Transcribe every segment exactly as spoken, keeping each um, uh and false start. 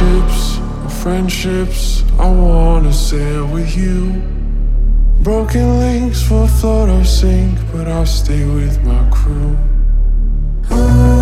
ships, friendships, I wanna sail with you. Broken links will float or sink, but I'll stay with my crew. Ooh,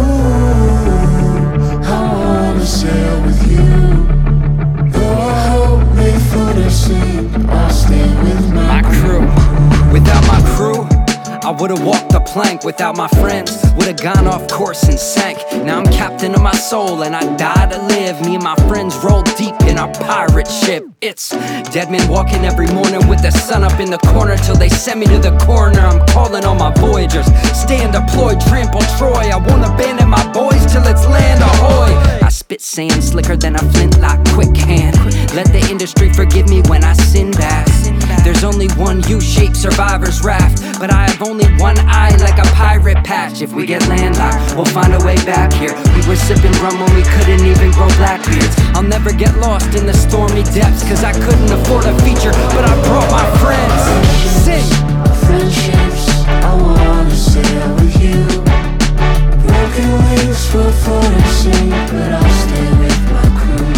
I wanna sail with you. Though I hope may float or sink, I'll stay with my, my crew. Without my crew, I would've walked the plank. Without my friends, would've gone off course and sank. Now I'm captain of my soul and I die to live. Me and my friends roll deep in our pirate ship. It's dead men walking every morning with the sun up in the corner till they send me to the coroner. I'm calling all my voyagers, stand deployed, trample Troy. I won't abandon my boys till it's land ahoy. I spit sand slicker than a flintlock quick hand. Let the industry forgive me when I sin bad. There's only one U-shaped survivor's raft, but I have only one eye like a pirate patch. If we get landlocked, we'll find a way back here. We were sipping rum when we couldn't even grow blackbeards. I'll never get lost in the stormy depths, cause I couldn't afford a feature, but I brought my friends. Sing! Friendships, I wanna sail with you. Broken links will float or sink, but I'll stay with my crew.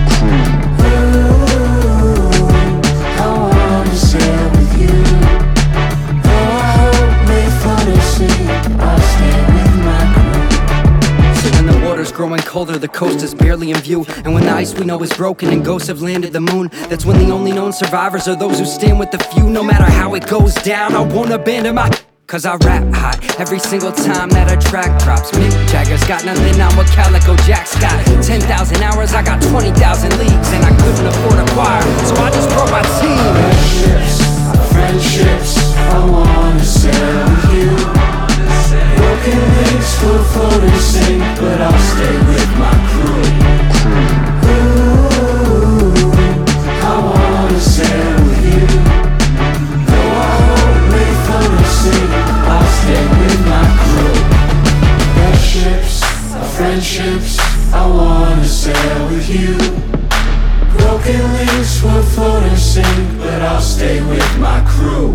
Ooh, I wanna sail with you. Though I hope may float or sink, I'll stay with my crew. So when the water's growing colder, the coast is barely in view, and when the ice we know is broken and ghosts have landed the moon, that's when the only known survivors are those who stand with the few. No matter how it goes down, I won't abandon my, cause I rap hot every single time that a track drops. Mick Jagger's got nothing on what Calico Jack's got. Ten thousand hours, I got twenty thousand leagues, and I couldn't afford a choir, so I just brought my team. Friendships, friendships, I wanna sail with you. Broken links will float or sink, but I'll stay with my crew. Ooh, I wanna sail with you. Though I hope may float or sink, I'll stay with my crew. Friendships, friendships, I wanna sail with you. Broken links will float or sink, but I'll stay with my crew.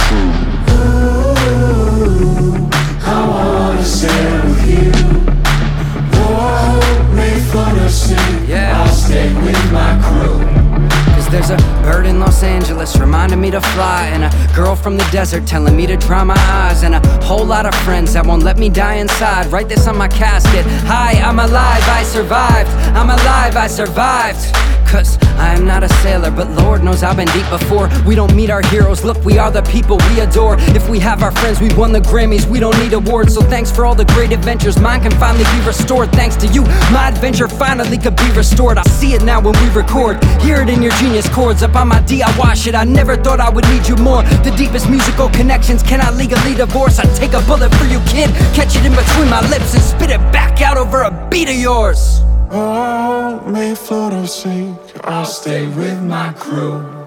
Ooh, I wanna sail with you. Though I hope may float or sink, Yeah. I'll stay with my crew. Cause there's a bird in Los Angeles reminding me to fly, and a girl from the desert telling me to dry my eyes, and a whole lot of friends that won't let me die inside. Write this on my casket: hi, I'm alive, I survived. I'm alive, I survived. Cause I am not a sailor, but Lord knows I've been deep before. We don't meet our heroes, look, we are the people we adore. If we have our friends, we won the Grammys, we don't need awards. So thanks for all the great adventures, mine can finally be restored. Thanks to you, my adventure finally could be restored. I see it now when we record, hear it in your genius chords. Up on my D, I wash it, I never thought I would need you more. The deepest musical connections cannot legally divorce. I take a bullet for you, kid, catch it in between my lips and spit it back out over a beat of yours. Oh, may float or sink, I'll stay with my crew.